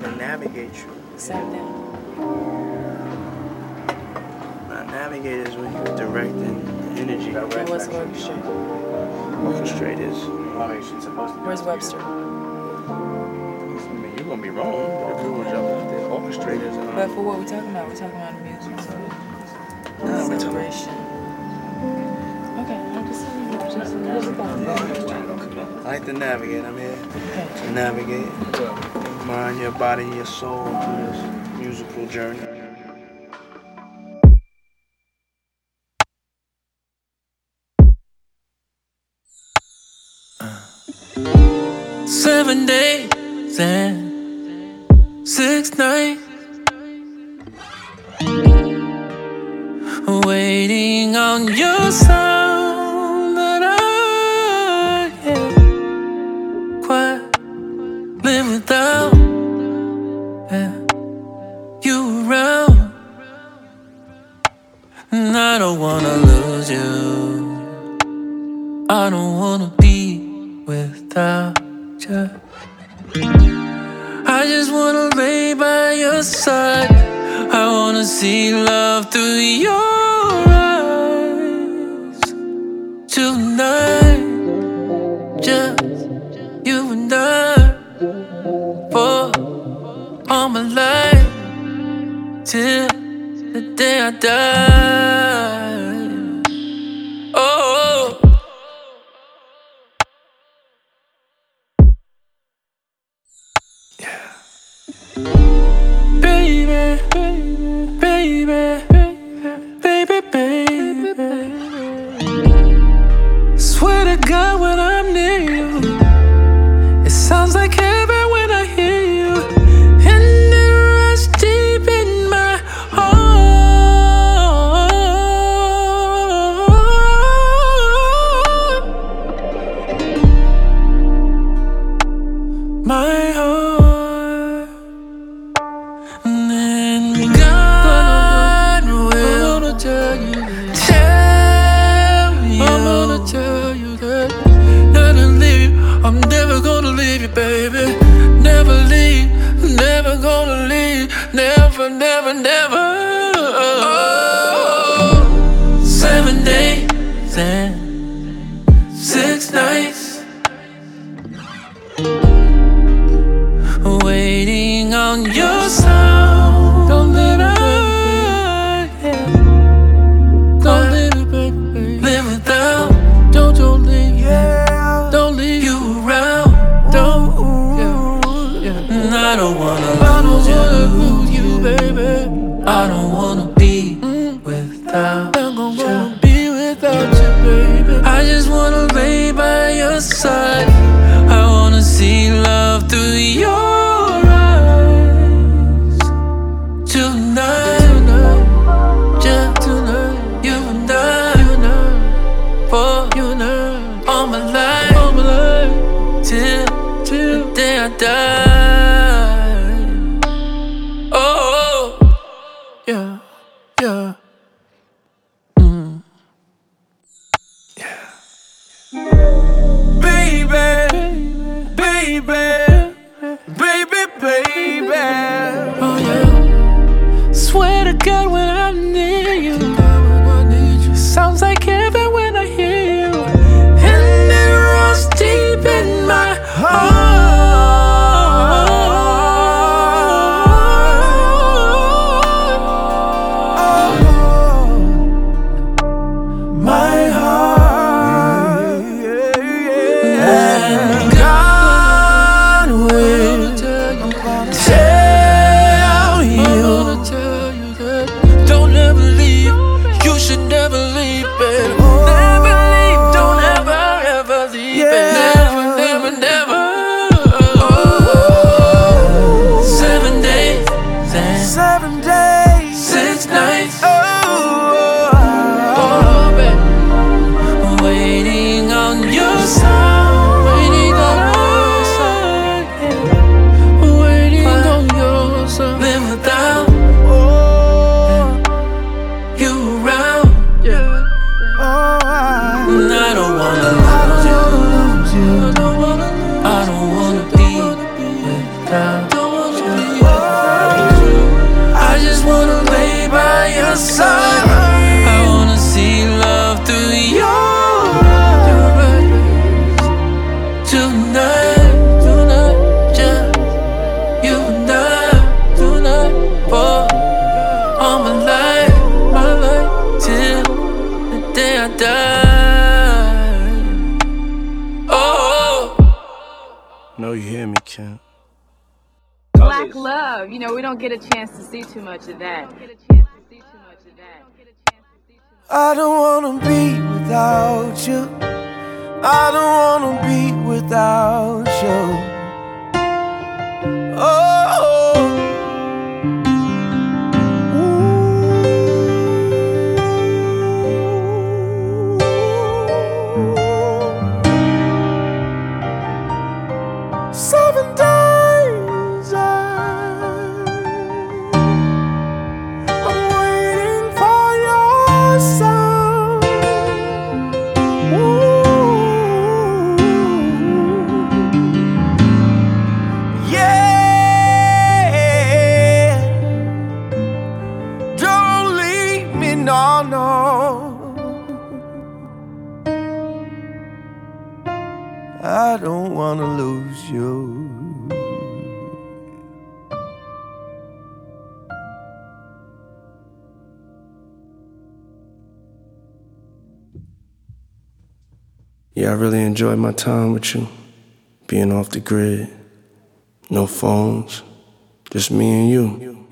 to navigate you. Stop that. Navigate is when you're directing the energy. Okay, what's orchestrate? Orchestrate is. Where's Webster? I mean, you're gonna be wrong if you were jumping out there. Orchestrate is. But for what we're talking about music, so celebration. Okay, I'm just saying. I like to navigate. I'm here to navigate. Your mind, your body, your soul through this musical journey. Seven days and 6 nights, waiting on your sound that I can't quite live without. Yeah, you around, and I don't wanna lose you. I don't wanna be without you. I just wanna lay by your side. I wanna see love through your eyes tonight. Just you and I for all my life till the day I die. Oh. Baby, baby, baby, baby. Swear to God when I'm near you, it sounds like heaven when I hear you. And it runs deep in my heart. My heart. I'm never gonna leave you, baby. Never leave, never gonna leave. Never, never, never. Oh. 7 days and 6 nights, waiting on your sound. Don't let I, don't leave it, baby. Live without, don't leave, don't leave you around. Don't, and I don't wanna lose you, baby. I don't wanna be without you. Baby. I just wanna lay by your side. I wanna see love through your eyes tonight. Just tonight, you and I, for you and I, all my life, till the day I die. Oh, yeah, yeah. Baby, baby, baby, baby. Oh yeah. Swear to God when I'm near you, sounds like heaven when I hear you. And it runs deep in my heart. My heart. And God will tell you that don't ever leave. You should never leave, baby. Never leave, don't ever, ever leave, baby. Never, never, never. Oh. 7 days and 6 nights. Oh, baby. Waiting on your sound. Waiting on your sound. Waiting on your sound. Live without you around. And I don't wanna lose you. I don't wanna be without you. just wanna lay by your side. I wanna see love through your eyes. Tonight, just you and I. Tonight, for all my life till the day I die. Oh, know you hear me, Kim. Black love, you know, we don't get a chance to see too much of that. I don't wanna be without you. I don't wanna be without you. Oh, ooh. 7 days I'm waiting for your sound. Ooh. Yeah, don't leave me, no, no. I don't wanna lose you. Yeah, I really enjoyed my time with you. Being off the grid, no phones, just me and you.